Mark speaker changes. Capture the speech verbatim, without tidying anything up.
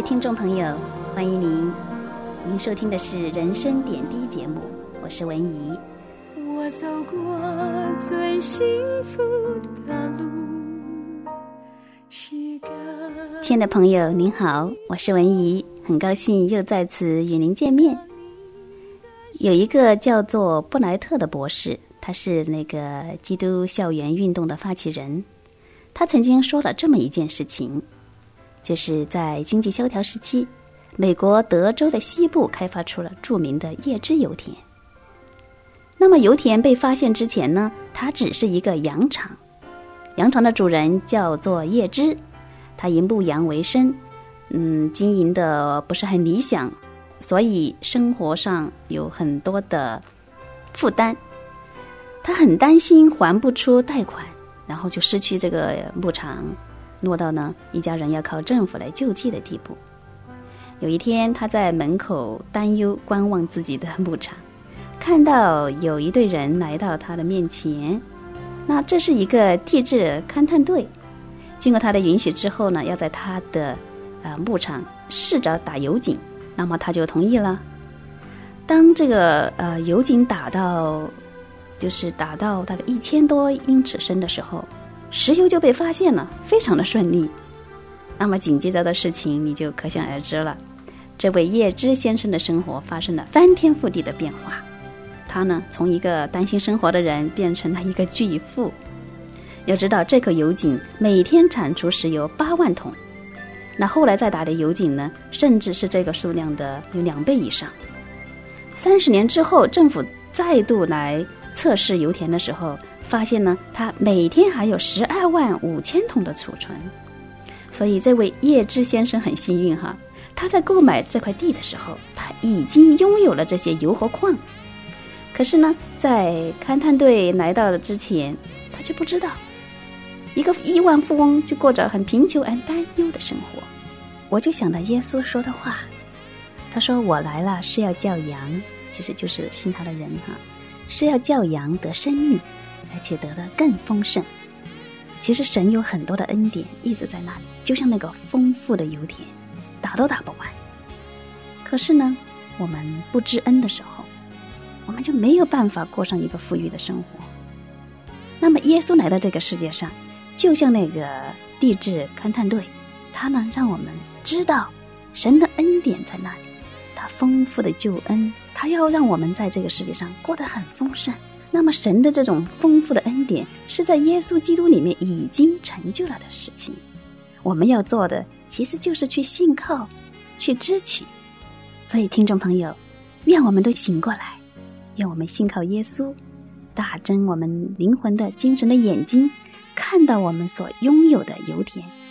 Speaker 1: 听众朋友，欢迎您，您收听的是人生点滴节目，我是文怡。
Speaker 2: 我走过最幸福的路，是个
Speaker 1: 亲爱的朋友您好，我是文怡，很高兴又再次与您见面。有一个叫做布莱特的博士，他是那个基督校园运动的发起人，他曾经说了这么一件事情，就是在经济萧条时期，美国德州的西部开发出了著名的叶芝油田。那么油田被发现之前呢，它只是一个羊场，羊场的主人叫做叶芝，他以牧羊为生，嗯，经营的不是很理想，所以生活上有很多的负担，他很担心还不出贷款，然后就失去这个牧场，落到呢一家人要靠政府来救济的地步。有一天，他在门口担忧观望自己的牧场，看到有一队人来到他的面前，那这是一个地质勘探队，经过他的允许之后呢，要在他的呃牧场试着打油井，那么他就同意了。当这个呃油井打到就是打到大概一千多英尺深的时候，石油就被发现了，非常的顺利。那么紧接着的事情你就可想而知了，这位叶芝先生的生活发生了翻天覆地的变化。他呢，从一个担心生活的人变成了一个巨富。要知道，这口油井每天产出石油八万桶，那后来再打的油井呢，甚至是这个数量的有两倍以上。三十年之后，政府再度来测试油田的时候，发现呢，它每天还有十二万五千桶的储存。所以这位叶芝先生很幸运哈，他在购买这块地的时候，他已经拥有了这些油和矿。可是呢，在勘探队来到的之前，他却不知道，一个亿万富翁就过着很贫穷而担忧的生活。我就想到耶稣说的话，他说我来了是要叫羊，其实就是信他的人哈，是要叫羊得生命，而且得的更丰盛。其实神有很多的恩典一直在那里，就像那个丰富的油田，打都打不完。可是呢，我们不知恩的时候，我们就没有办法过上一个富裕的生活。那么耶稣来到这个世界上，就像那个地质勘探队，他呢让我们知道神的恩典在那里，他丰富的救恩，他要让我们在这个世界上过得很丰盛。那么神的这种丰富的恩典是在耶稣基督里面已经成就了的事情，我们要做的其实就是去信靠，去支取。所以听众朋友，愿我们都醒过来，愿我们信靠耶稣，打睁我们灵魂的精神的眼睛，看到我们所拥有的油田